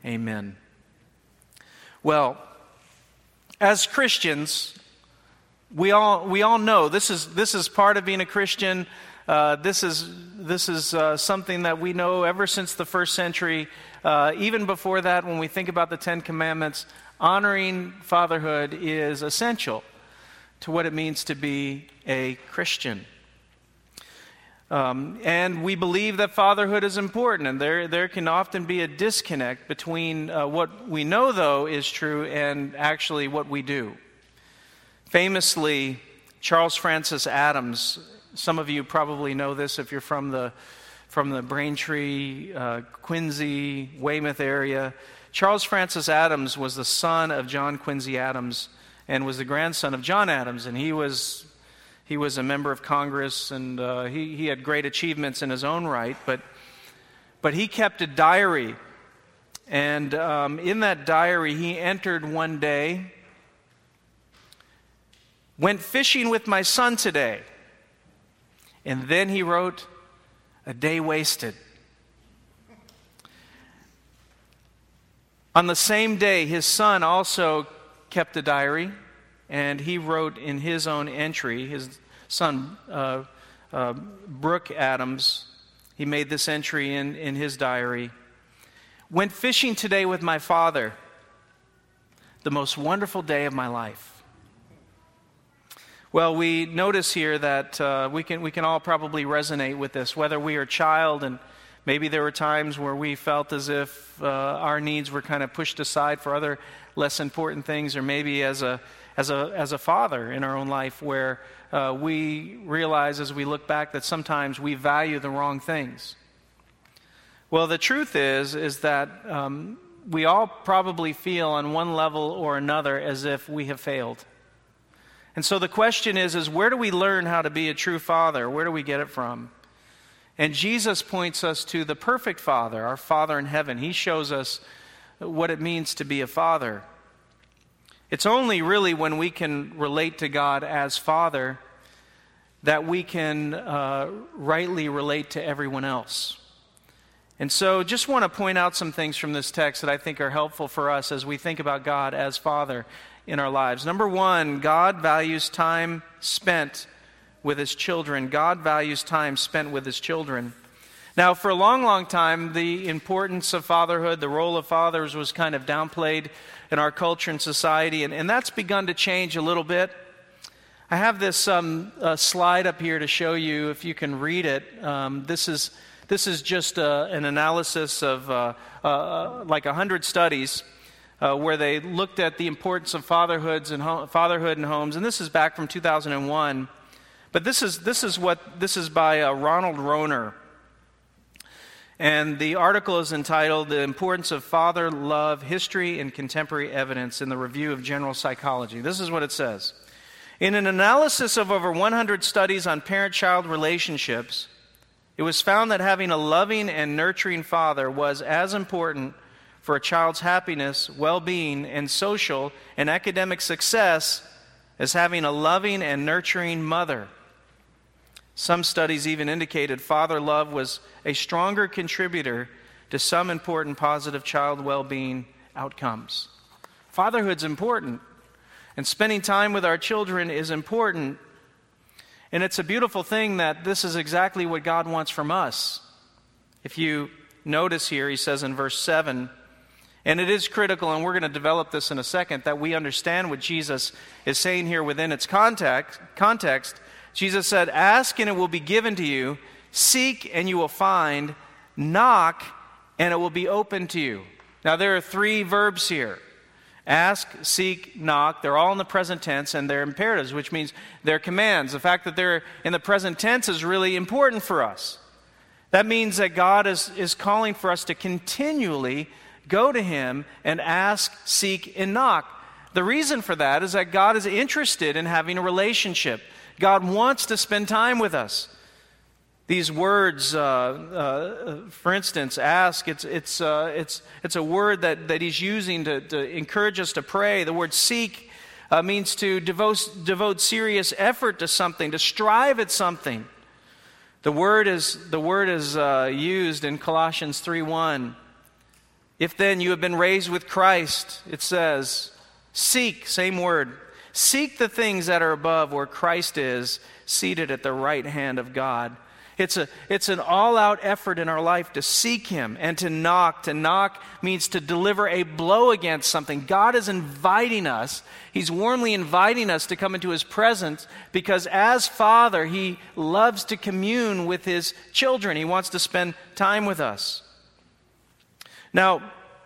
Amen. Well, as Christians, we all know this is part of being a Christian. This is something that we know ever since the first century. Even before that, when we think about the Ten Commandments, honoring fatherhood is essential to what it means to be a Christian. And we believe that fatherhood is important, and there can often be a disconnect between what we know, though, is true and actually what we do. Famously, Charles Francis Adams, some of you probably know this if you're from the Braintree, Quincy, Weymouth area. Charles Francis Adams was the son of John Quincy Adams and was the grandson of John Adams, and he was a member of Congress, and he had great achievements in his own right, but he kept a diary, and in that diary he entered one day, "Went fishing with my son today," and then he wrote, "A day wasted." On the same day, his son also kept a diary, and he wrote in his own entry, his son, Brooke Adams, he made this entry in his diary. "Went fishing today with my father. The most wonderful day of my life." Well, we notice here that we can all probably resonate with this, whether we are a child, and maybe there were times where we felt as if our needs were kind of pushed aside for other less important things, or maybe as a father in our own life, where we realize as we look back that sometimes we value the wrong things. Well, the truth is that we all probably feel on one level or another as if we have failed. And so the question is where do we learn how to be a true father? Where do we get it from? And Jesus points us to the perfect Father, our Father in heaven. He shows us what it means to be a father. It's only really when we can relate to God as Father that we can rightly relate to everyone else. And so just want to point out some things from this text that I think are helpful for us as we think about God as Father in our lives. Number one, God values time spent with His children. God values time spent with His children. Now, for a long, long time, the importance of fatherhood, the role of fathers was kind of downplayed in our culture and society, and that's begun to change a little bit. I have this slide up here to show you, if you can read it. This is just an analysis of like 100 studies where they looked at the importance of fatherhood in homes, and this is back from 2001. But this is by Ronald Rohner, and the article is entitled "The Importance of Father Love: History and Contemporary Evidence" in the Review of General Psychology. This is what it says: in an analysis of over 100 studies on parent-child relationships, it was found that having a loving and nurturing father was as important for a child's happiness, well-being, and social and academic success as having a loving and nurturing mother. Some studies even indicated father love was a stronger contributor to some important positive child well-being outcomes. Fatherhood's important, and spending time with our children is important. And it's a beautiful thing that this is exactly what God wants from us. If you notice here, he says in verse 7, and it is critical, and we're going to develop this in a second, that we understand what Jesus is saying here within its context. Jesus said, "Ask and it will be given to you. Seek and you will find. Knock and it will be open to you." Now there are three verbs here. Ask, seek, knock. They're all in the present tense, and they're imperatives, which means they're commands. The fact that they're in the present tense is really important for us. That means that God is calling for us to continually go to Him and ask, seek, and knock. The reason for that is that God is interested in having a relationship. God wants to spend time with us. These words, for instance, ask, it's a word that He's using to encourage us to pray. The word seek means to devote serious effort to something, to strive at something. The word is used in Colossians 3:1 If then you have been raised with Christ, it says, seek, same word, seek the things that are above where Christ is, seated at the right hand of God. It's an all-out effort in our life to seek Him and to knock. To knock means to deliver a blow against something. God is inviting us. He's warmly inviting us to come into His presence because as Father, He loves to commune with His children. He wants to spend time with us. Now,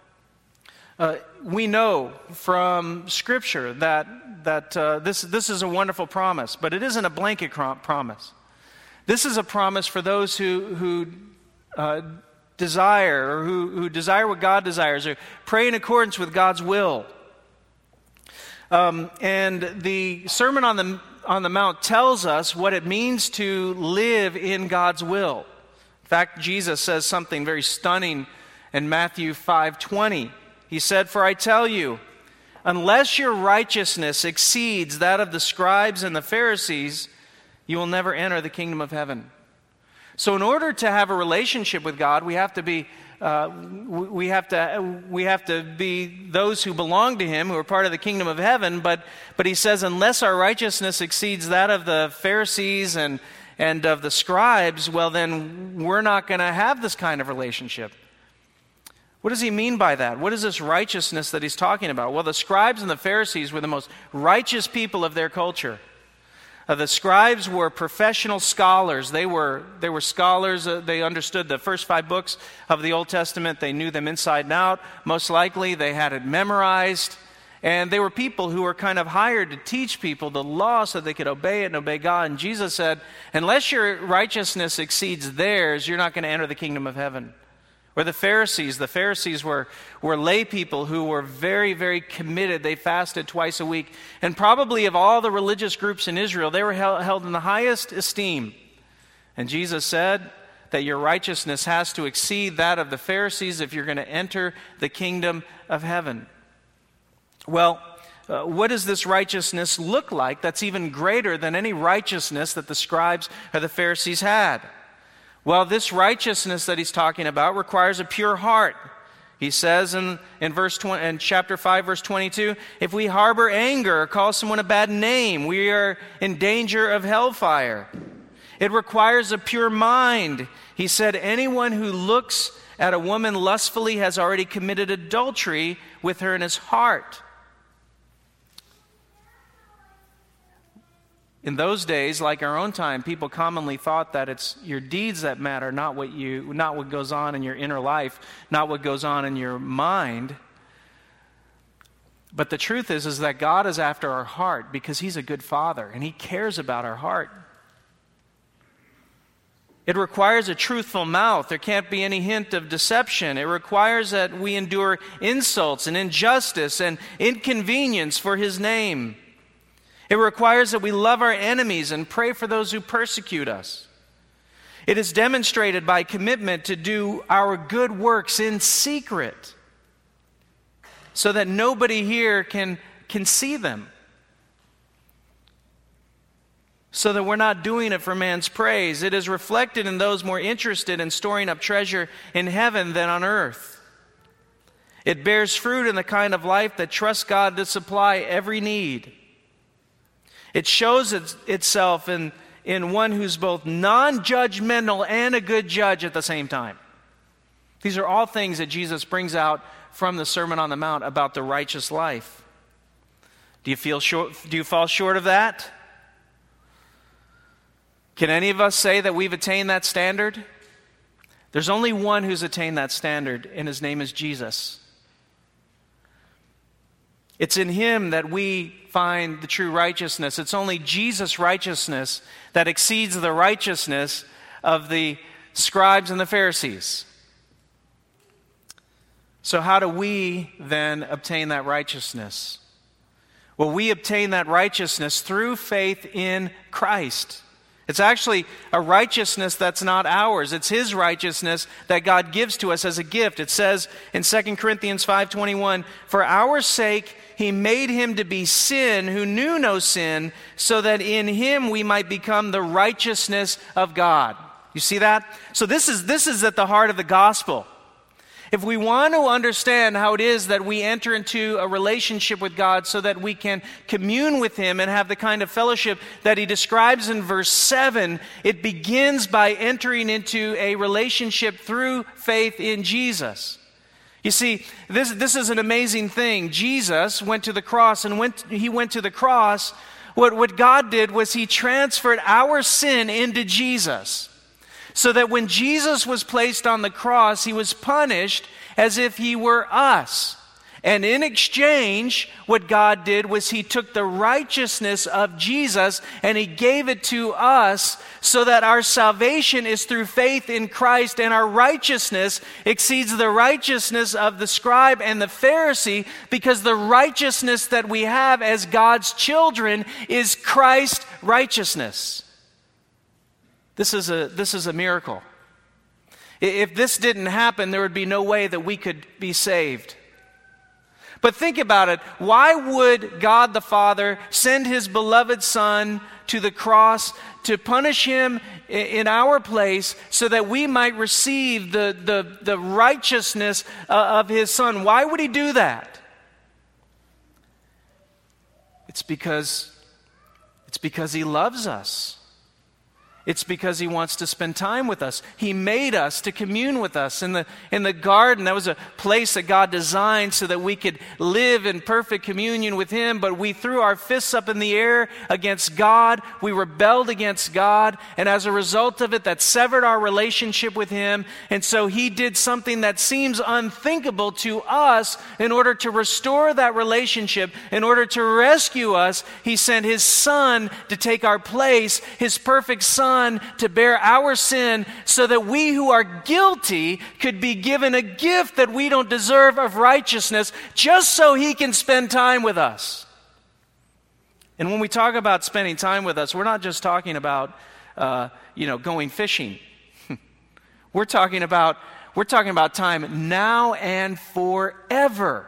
we know from Scripture that this is a wonderful promise, but it isn't a blanket promise. This is a promise for those who desire, or who desire what God desires, or pray in accordance with God's will. And the Sermon on the Mount tells us what it means to live in God's will. In fact, Jesus says something very stunning in Matthew 5:20. He said, "For I tell you, unless your righteousness exceeds that of the scribes and the Pharisees, you will never enter the kingdom of heaven." So in order to have a relationship with God, we have to be those who belong to Him, who are part of the kingdom of heaven. But He says, unless our righteousness exceeds that of the Pharisees and of the scribes, well then we're not going to have this kind of relationship. What does He mean by that? What is this righteousness that He's talking about? Well, the scribes and the Pharisees were the most righteous people of their culture. The scribes were professional scholars. They were scholars. They understood the first 5 books of the Old Testament. They knew them inside and out. Most likely, they had it memorized. And they were people who were kind of hired to teach people the law so they could obey it and obey God. And Jesus said, unless your righteousness exceeds theirs, you're not going to enter the kingdom of heaven. Or the Pharisees were lay people who were very, very committed. They fasted twice a week. And probably of all the religious groups in Israel, they were held in the highest esteem. And Jesus said that your righteousness has to exceed that of the Pharisees if you're going to enter the kingdom of heaven. Well, what does this righteousness look like that's even greater than any righteousness that the scribes or the Pharisees had? Well, this righteousness that He's talking about requires a pure heart. He says in chapter 5, verse 22, if we harbor anger or call someone a bad name, we are in danger of hellfire. It requires a pure mind. He said, anyone who looks at a woman lustfully has already committed adultery with her in his heart. In those days, like our own time, people commonly thought that it's your deeds that matter, not what goes on in your inner life, not what goes on in your mind. But the truth is that God is after our heart because He's a good Father and He cares about our heart. It requires a truthful mouth. There can't be any hint of deception. It requires that we endure insults and injustice and inconvenience for His name. It requires that we love our enemies and pray for those who persecute us. It is demonstrated by commitment to do our good works in secret so that nobody here can see them. So that we're not doing it for man's praise. It is reflected in those more interested in storing up treasure in heaven than on earth. It bears fruit in the kind of life that trusts God to supply every need. It shows itself in one who's both non-judgmental and a good judge at the same time. These are all things that Jesus brings out from the Sermon on the Mount about the righteous life. Do you fall short of that? Can any of us say that we've attained that standard? There's only one who's attained that standard, and His name is Jesus. It's in Him that we find the true righteousness. It's only Jesus' righteousness that exceeds the righteousness of the scribes and the Pharisees. So how do we then obtain that righteousness? Well, we obtain that righteousness through faith in Christ. It's actually a righteousness that's not ours. It's His righteousness that God gives to us as a gift. It says in 2 Corinthians 5:21, for our sake He made Him to be sin who knew no sin, so that in Him we might become the righteousness of God. You see that? So this is at the heart of the gospel. If we want to understand how it is that we enter into a relationship with God so that we can commune with Him and have the kind of fellowship that He describes in verse 7, it begins by entering into a relationship through faith in Jesus. You see, this is an amazing thing. Jesus went to the cross, and when He went to the cross, what God did was He transferred our sin into Jesus. So that when Jesus was placed on the cross, He was punished as if He were us. And in exchange, what God did was He took the righteousness of Jesus and He gave it to us so that our salvation is through faith in Christ, and our righteousness exceeds the righteousness of the scribe and the Pharisee, because the righteousness that we have as God's children is Christ's righteousness. This is a miracle. If this didn't happen, there would be no way that we could be saved. But think about it. Why would God the Father send His beloved Son to the cross to punish Him in our place so that we might receive the righteousness of His Son? Why would He do that? It's because He loves us. It's because He wants to spend time with us. He made us to commune with us. In the garden, that was a place that God designed so that we could live in perfect communion with Him, but we threw our fists up in the air against God. We rebelled against God, and as a result of it, that severed our relationship with Him. And so He did something that seems unthinkable to us. In order to restore that relationship, in order to rescue us, He sent His Son to take our place, His perfect Son to bear our sin, so that we who are guilty could be given a gift that we don't deserve of righteousness, just so He can spend time with us. And when we talk about spending time with us, we're not just talking about going fishing. We're talking about time now and forever.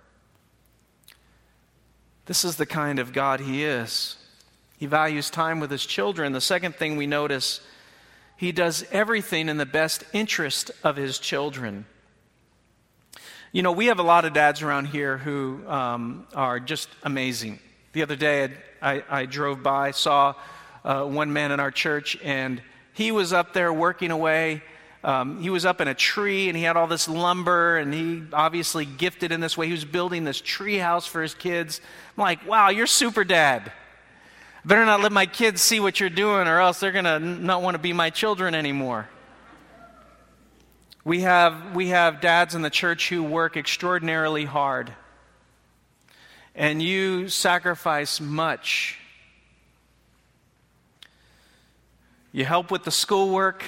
This is the kind of God He is. He values time with His children. The second thing we notice, He does everything in the best interest of His children. You know, we have a lot of dads around here who are just amazing. The other day, I drove by, saw one man in our church, and he was up there working away. He was up in a tree, and he had all this lumber, and he obviously gifted in this way. He was building this tree house for his kids. I'm like, wow, you're super dad. Better not let my kids see what you're doing, or else they're going to not want to be my children anymore. We have dads in the church who work extraordinarily hard. And you sacrifice much. You help with the schoolwork.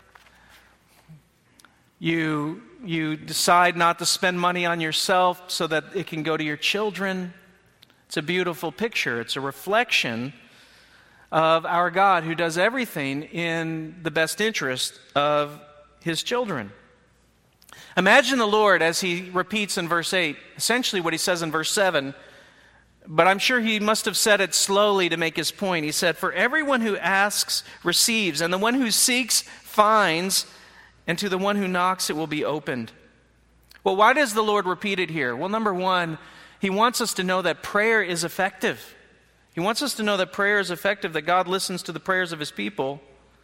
You decide not to spend money on yourself so that it can go to your children. It's a beautiful picture. It's a reflection of our God, who does everything in the best interest of His children. Imagine the Lord as He repeats in verse 8, essentially what He says in verse 7, but I'm sure He must have said it slowly to make His point. He said, "For everyone who asks receives, and the one who seeks finds, and to the one who knocks it will be opened." Well, why does the Lord repeat it here? Well, number one, He wants us to know that prayer is effective. He wants us to know that prayer is effective, that God listens to the prayers of His people.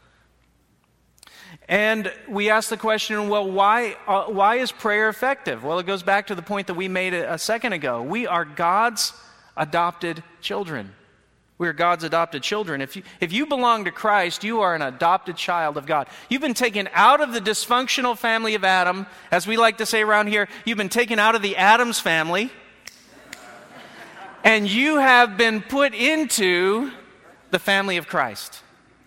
And we ask the question, well, why is prayer effective? Well, it goes back to the point that we made a second ago. We are God's adopted children. We are God's adopted children. If you belong to Christ, you are an adopted child of God. You've been taken out of the dysfunctional family of Adam. As we like to say around here, you've been taken out of the Addams family. And you have been put into the family of Christ.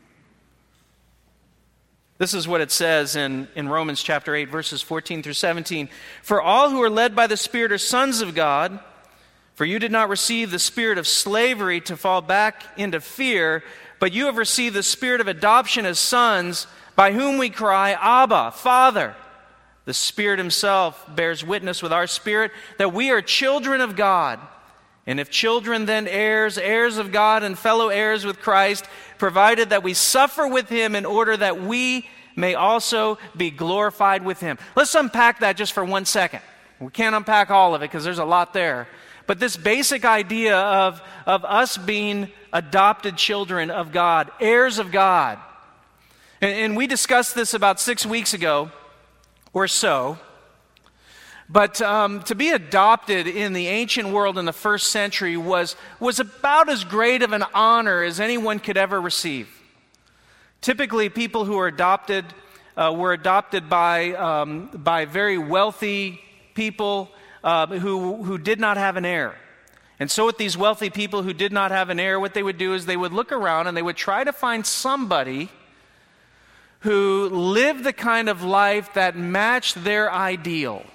This is what it says in Romans chapter 8, verses 14 through 17. "For all who are led by the Spirit are sons of God. For you did not receive the spirit of slavery to fall back into fear, but you have received the spirit of adoption as sons, by whom we cry, Abba, Father. The Spirit Himself bears witness with our spirit that we are children of God. And if children, then heirs, heirs of God and fellow heirs with Christ, provided that we suffer with Him in order that we may also be glorified with him. Let's unpack that just for 1 second. We can't unpack all of it because there's a lot there. But this basic idea of us being adopted children of God, heirs of God. And we discussed this about 6 weeks ago or so. But to be adopted in the ancient world in the first century was about as great of an honor as anyone could ever receive. Typically, people who were adopted by very wealthy people who did not have an heir. And so with these wealthy people who did not have an heir, what they would do is they would look around and they would try to find somebody who lived the kind of life that matched their ideal.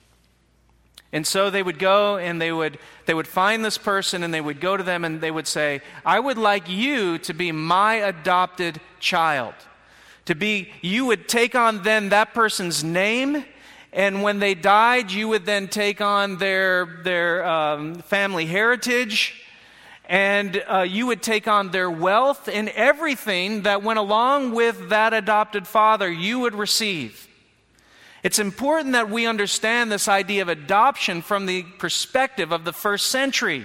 And so they would go and they would find this person and they would go to them and they would say, I would like you to be my adopted child. You would take on then that person's name, and when they died, you would then take on their family heritage, and you would take on their wealth, and everything that went along with that adopted father you would receive. It's important that we understand this idea of adoption from the perspective of the first century.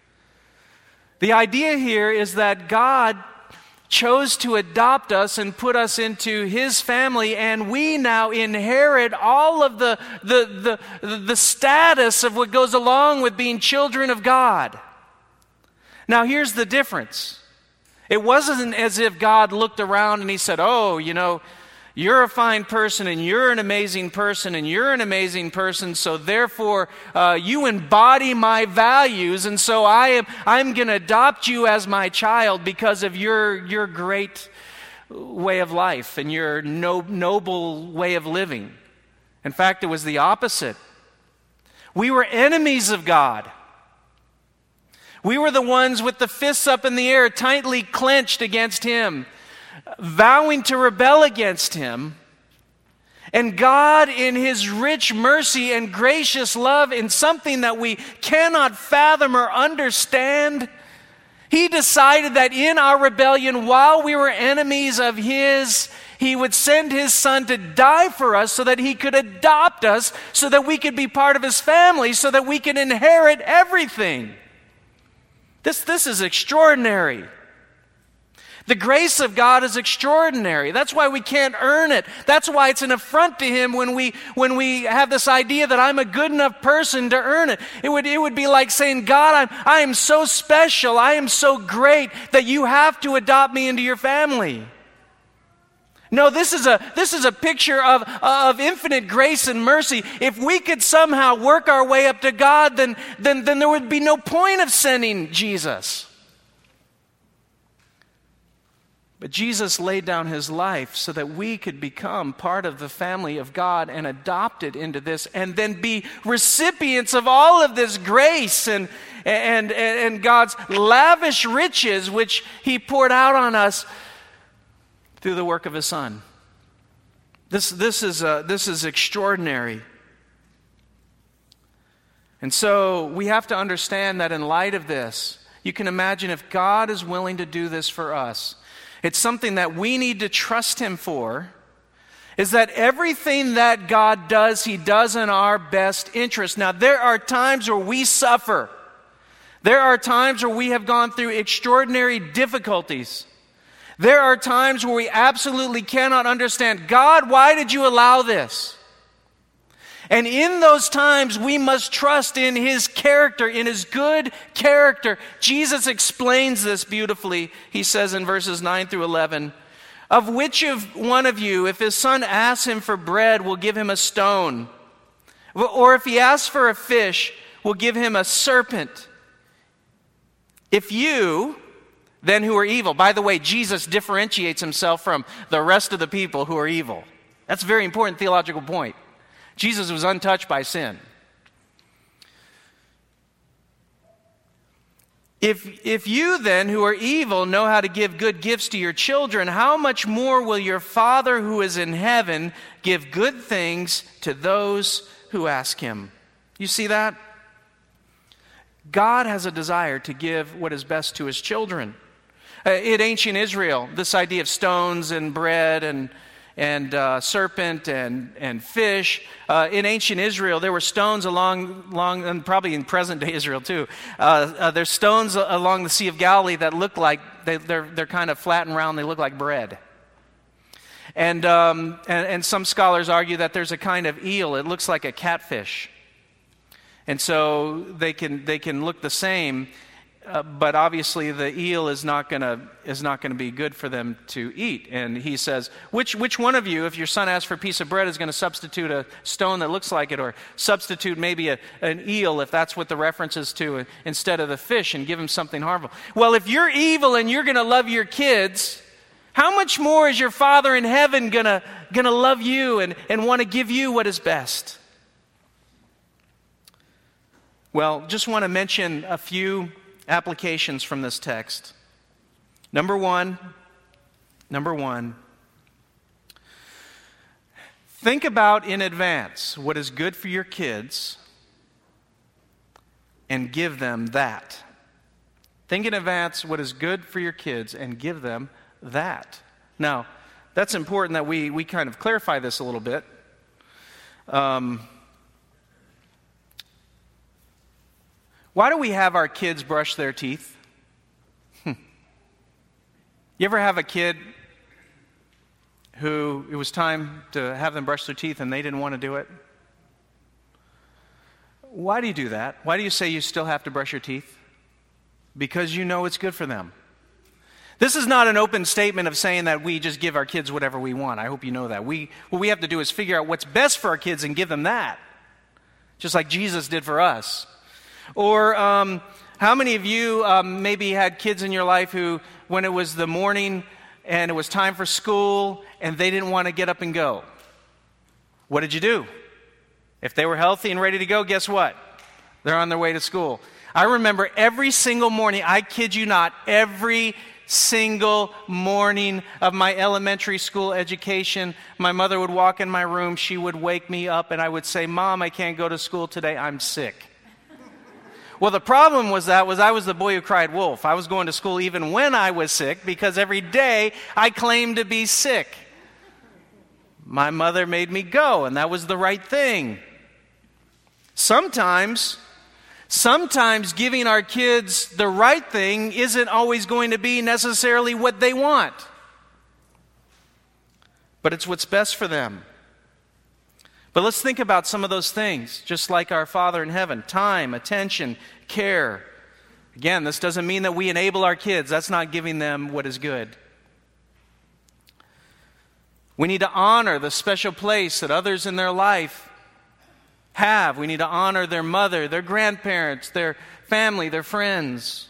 The idea here is that God chose to adopt us and put us into His family, and we now inherit all of the status of what goes along with being children of God. Now here's the difference. It wasn't as if God looked around and He said, oh, you're a fine person, and you're an amazing person, and you're an amazing person, so therefore you embody my values, and so I'm going to adopt you as my child because of your great way of life and your noble way of living. In fact, it was the opposite. We were enemies of God. We were the ones with the fists up in the air, tightly clenched against Him, vowing to rebel against Him. And God, in His rich mercy and gracious love, in something that we cannot fathom or understand, He decided that in our rebellion, while we were enemies of His, He would send His Son to die for us so that He could adopt us, so that we could be part of His family, so that we could inherit everything. This is extraordinary. The grace of God is extraordinary. That's why we can't earn it. That's why it's an affront to Him when we have this idea that I'm a good enough person to earn it. It would be like saying, God, I am so special, I am so great that you have to adopt me into your family. No, this is a picture of infinite grace and mercy. If we could somehow work our way up to God, then there would be no point of sending Jesus. But Jesus laid down His life so that we could become part of the family of God and adopted into this, and then be recipients of all of this grace and God's lavish riches which He poured out on us through the work of His Son. This is extraordinary. And so we have to understand that in light of this, you can imagine if God is willing to do this for us, it's something that we need to trust Him for, is that everything that God does, He does in our best interest. Now, there are times where we suffer. There are times where we have gone through extraordinary difficulties. There are times where we absolutely cannot understand, God, why did you allow this? And in those times, we must trust in His character, in His good character. Jesus explains this beautifully. He says in verses 9 through 11, of which of one of you, if his son asks him for bread, will give him a stone? Or if he asks for a fish, will give him a serpent? If you, then who are evil, by the way, Jesus differentiates Himself from the rest of the people who are evil. That's a very important theological point. Jesus was untouched by sin. If you then, who are evil, know how to give good gifts to your children, how much more will your Father who is in heaven give good things to those who ask Him? You see that? God has a desire to give what is best to His children. In ancient Israel, this idea of stones and bread and serpent and fish. In ancient Israel, there were stones along and probably in present-day Israel too. There's stones along the Sea of Galilee that look like, they're kind of flat and round, they look like bread. And some scholars argue that there's a kind of eel, it looks like a catfish. And so they can look the same, but obviously the eel is not going to be good for them to eat. And he says, which one of you, if your son asks for a piece of bread, is going to substitute a stone that looks like it, or substitute maybe an eel, if that's what the reference is to, instead of the fish, and give him something harmful? Well, if you're evil and you're going to love your kids, how much more is your Father in heaven going to love you and want to give you what is best? Well, just want to mention a few applications from this text. Number one, think about in advance what is good for your kids and give them that. Think in advance what is good for your kids and give them that. Now, that's important that we kind of clarify this a little bit. Why do we have our kids brush their teeth? You ever have a kid who it was time to have them brush their teeth and they didn't want to do it? Why do you do that? Why do you say you still have to brush your teeth? Because you know it's good for them. This is not an open statement of saying that we just give our kids whatever we want. I hope you know that. What we have to do is figure out what's best for our kids and give them that. Just like Jesus did for us. Or how many of you maybe had kids in your life who, when it was the morning and it was time for school and they didn't want to get up and go? What did you do? If they were healthy and ready to go, guess what? They're on their way to school. I remember every single morning, I kid you not, every single morning of my elementary school education, my mother would walk in my room, she would wake me up, and I would say, "Mom, I can't go to school today, I'm sick." Well, the problem was I was the boy who cried wolf. I was going to school even when I was sick because every day I claimed to be sick. My mother made me go, and that was the right thing. Sometimes giving our kids the right thing isn't always going to be necessarily what they want. But it's what's best for them. But let's think about some of those things, just like our Father in heaven. Time, attention, care. Again, this doesn't mean that we enable our kids. That's not giving them what is good. We need to honor the special place that others in their life have. We need to honor their mother, their grandparents, their family, their friends.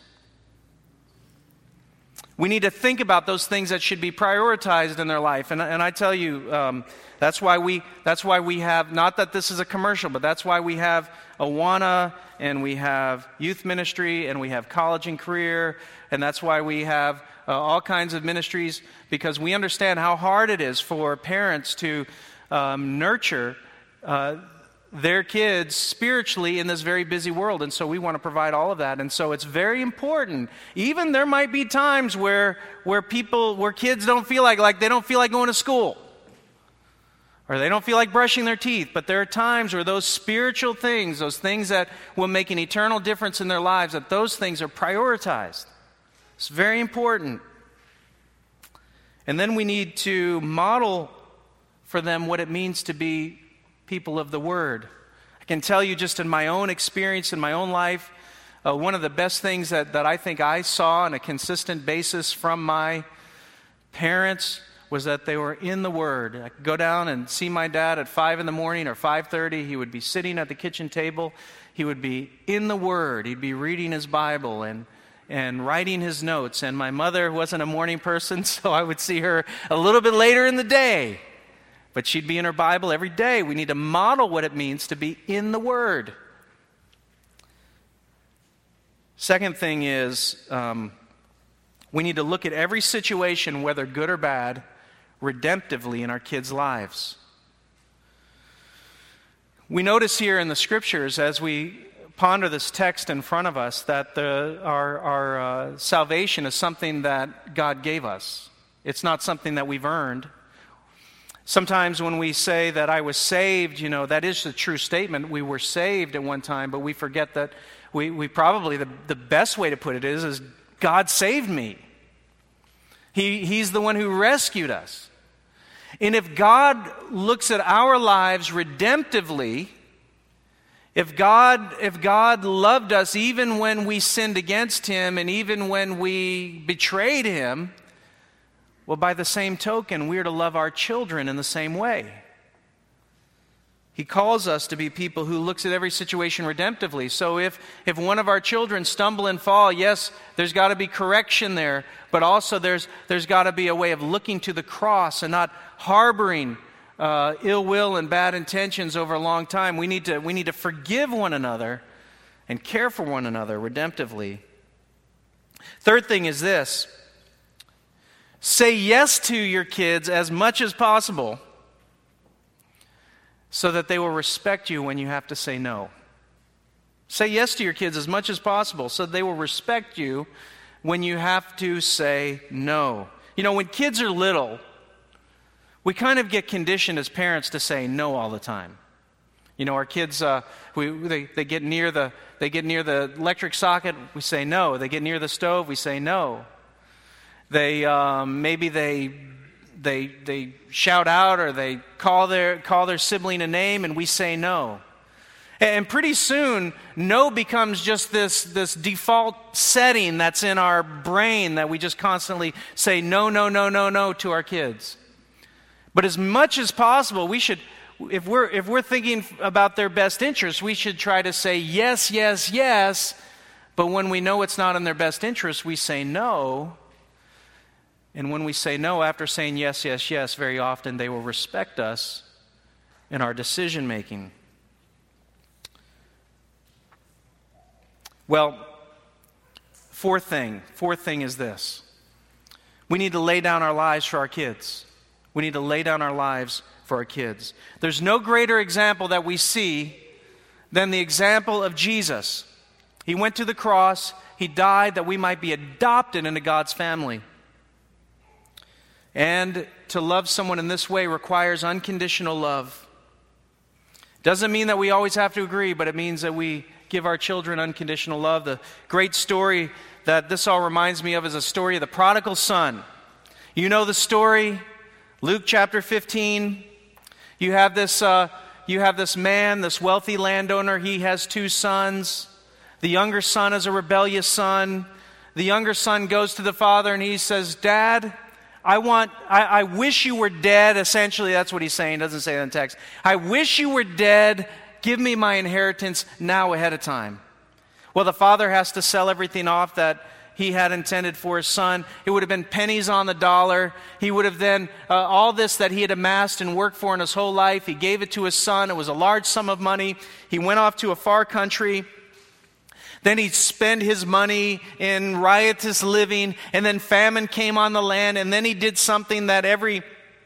We need to think about those things that should be prioritized in their life. And I tell you, that's why we have, not that this is a commercial, but that's why we have Awana, and we have youth ministry, and we have college and career, and that's why we have all kinds of ministries, because we understand how hard it is for parents to nurture their kids spiritually in this very busy world. And so we want to provide all of that. And so it's very important. Even there might be times where kids don't feel like they don't feel like going to school, or they don't feel like brushing their teeth. But there are times where those spiritual things, those things that will make an eternal difference in their lives, that those things are prioritized. It's very important. And then we need to model for them what it means to be people of the Word. I can tell you just in my own experience, in my own life, one of the best things that I think I saw on a consistent basis from my parents was that they were in the Word. I could go down and see my dad at 5 in the morning or 5:30. He would be sitting at the kitchen table. He would be in the Word. He'd be reading his Bible and writing his notes. And my mother wasn't a morning person, so I would see her a little bit later in the day. But she'd be in her Bible every day. We need to model what it means to be in the Word. Second thing is, we need to look at every situation, whether good or bad, redemptively in our kids' lives. We notice here in the Scriptures, as we ponder this text in front of us, that our salvation is something that God gave us. It's not something that we've earned. Sometimes when we say that I was saved, that is a true statement. We were saved at one time, but we forget that we probably, the best way to put it is God saved me. He's the one who rescued us. And if God looks at our lives redemptively, if God loved us even when we sinned against Him and even when we betrayed Him, well, by the same token, we are to love our children in the same way. He calls us to be people who looks at every situation redemptively. So if one of our children stumble and fall, yes, there's got to be correction there, but also there's got to be a way of looking to the cross and not harboring ill will and bad intentions over a long time. We need to forgive one another and care for one another redemptively. Third thing is this. Say yes to your kids as much as possible so that they will respect you when you have to say no. Say yes to your kids as much as possible so that they will respect you when you have to say no. When kids are little, we kind of get conditioned as parents to say no all the time. Our kids, they get near the electric socket, we say no. They get near the stove, we say no. They shout out or they call their sibling a name and we say no. And pretty soon, no becomes just this default setting that's in our brain that we just constantly say no, no, no, no, no to our kids. But as much as possible, we should, if we're thinking about their best interests, we should try to say yes, yes, yes. But when we know it's not in their best interest, we say no. And when we say no, after saying yes, yes, yes, very often they will respect us in our decision making. Well, fourth thing is this. We need to lay down our lives for our kids. We need to lay down our lives for our kids. There's no greater example that we see than the example of Jesus. He went to the cross, He died that we might be adopted into God's family. And to love someone in this way requires unconditional love. Doesn't mean that we always have to agree, but it means that we give our children unconditional love. The great story that this all reminds me of is a story of the prodigal son. You know the story, Luke chapter 15. You have this man, this wealthy landowner. He has two sons. The younger son is a rebellious son. The younger son goes to the father and he says, "Dad, I wish you were dead." Essentially, that's what he's saying. Doesn't say that in text. "I wish you were dead. Give me my inheritance now ahead of time." Well, the father has to sell everything off that he had intended for his son. It would have been pennies on the dollar. He would have then, all this that he had amassed and worked for in his whole life, he gave it to his son. It was a large sum of money. He went off to a far country. Then he'd spend his money in riotous living, and then famine came on the land, and then he did something that every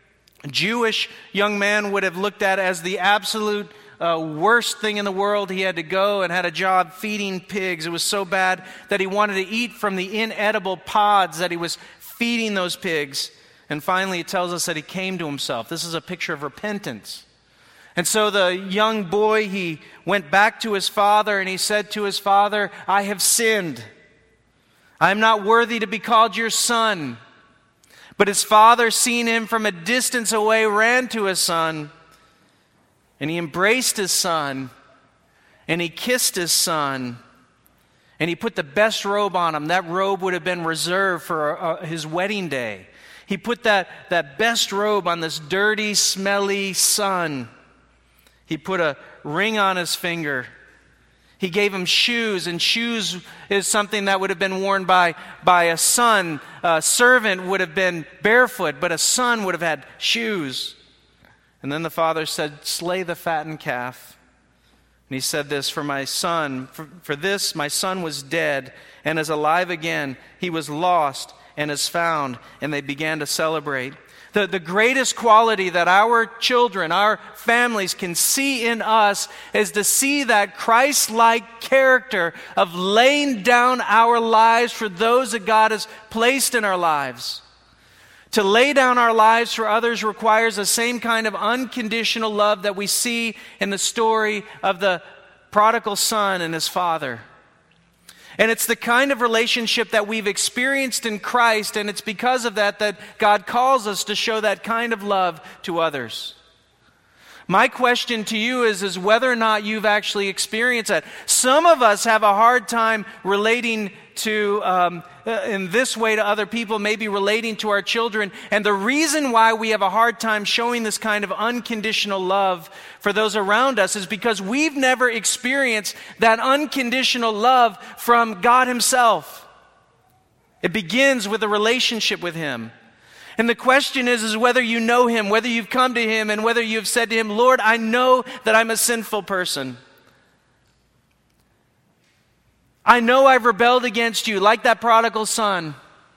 Jewish young man would have looked at as the absolute worst thing in the world. He had to go and had a job feeding pigs. It was so bad that he wanted to eat from the inedible pods that he was feeding those pigs. And finally it tells us that he came to himself. This is a picture of repentance. And so the young boy, he went back to his father and he said to his father, "I have sinned. I am not worthy to be called your son." But his father, seeing him from a distance away, ran to his son and he embraced his son and he kissed his son and he put the best robe on him. That robe would have been reserved for his wedding day. He put that best robe on this dirty, smelly son. He put a ring on his finger. He gave him shoes, and shoes is something that would have been worn by a son. A servant would have been barefoot, but a son would have had shoes. And then the father said, "Slay the fattened calf." And he said this, "For my son, for this my son was dead and is alive again. He was lost and is found." And they began to celebrate. The greatest quality that our children, our families can see in us is to see that Christ-like character of laying down our lives for those that God has placed in our lives. To lay down our lives for others requires the same kind of unconditional love that we see in the story of the prodigal son and his father. And it's the kind of relationship that we've experienced in Christ, and it's because of that that God calls us to show that kind of love to others. My question to you is whether or not you've actually experienced that. Some of us have a hard time relating to, in this way to other people, maybe relating to our children. And the reason why we have a hard time showing this kind of unconditional love for those around us is because we've never experienced that unconditional love from God Himself. It begins with a relationship with Him. And the question is whether you know Him, whether you've come to Him, and whether you've said to Him, Lord, I know that I'm a sinful person. I know I've rebelled against you, like that prodigal son.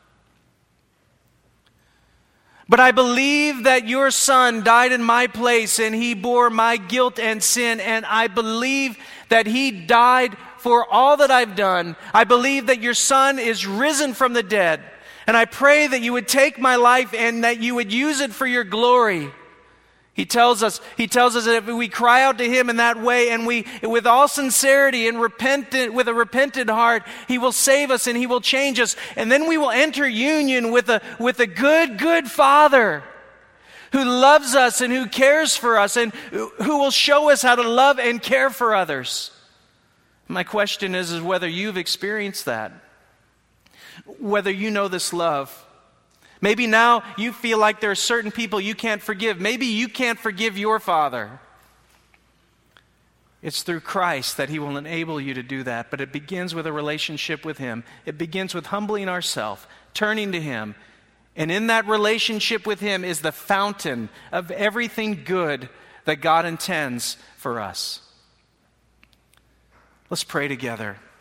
But I believe that your son died in my place and He bore my guilt and sin. And I believe that He died for all that I've done. I believe that your son is risen from the dead. And I pray that you would take my life and that you would use it for your glory. He tells us that if we cry out to Him in that way and we, with all sincerity and with a repentant heart, He will save us and He will change us. And then we will enter union with a good Father who loves us and who cares for us and who will show us how to love and care for others. My question is whether you've experienced that. Whether you know this love. Maybe now you feel like there are certain people you can't forgive. Maybe you can't forgive your father. It's through Christ that He will enable you to do that. But it begins with a relationship with Him. It begins with humbling ourselves, turning to Him. And in that relationship with Him is the fountain of everything good that God intends for us. Let's pray together.